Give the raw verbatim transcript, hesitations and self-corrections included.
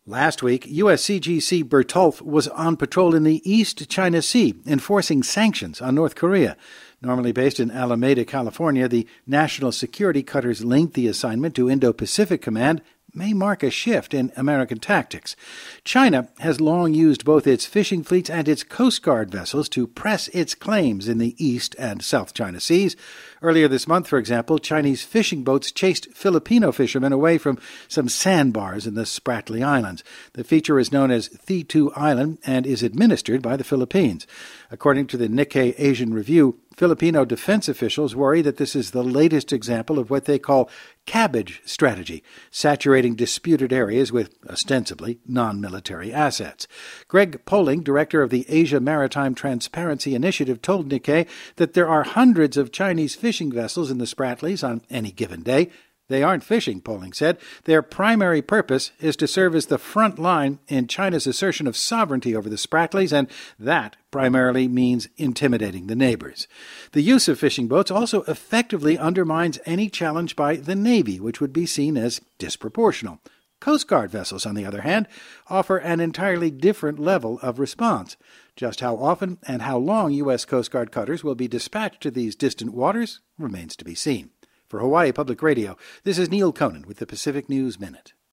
Last week, U S C G C Bertolf was on patrol in the East China Sea, enforcing sanctions on North Korea. Normally based in Alameda, California, the national security cutter's lengthy assignment to Indo-Pacific Command may mark a shift in American tactics. China has long used both its fishing fleets and its Coast Guard vessels to press its claims in the East and South China Seas. Earlier this month, for example, Chinese fishing boats chased Filipino fishermen away from some sandbars in the Spratly Islands. The feature is known as Thitu Island and is administered by the Philippines. According to the Nikkei Asian Review, Filipino defense officials worry that this is the latest example of what they call cabbage strategy, saturating disputed areas with, ostensibly, non-military assets. Greg Poling, director of the Asia Maritime Transparency Initiative, told Nikkei that there are hundreds of Chinese fishing vessels in the Spratlys on any given day. They aren't fishing, Poling said. Their primary purpose is to serve as the front line in China's assertion of sovereignty over the Spratlys, and that primarily means intimidating the neighbors. The use of fishing boats also effectively undermines any challenge by the Navy, which would be seen as disproportional. Coast Guard vessels, on the other hand, offer an entirely different level of response. Just how often and how long U S Coast Guard cutters will be dispatched to these distant waters remains to be seen. For Hawaii Public Radio, this is Neil Conan with the Pacific News Minute.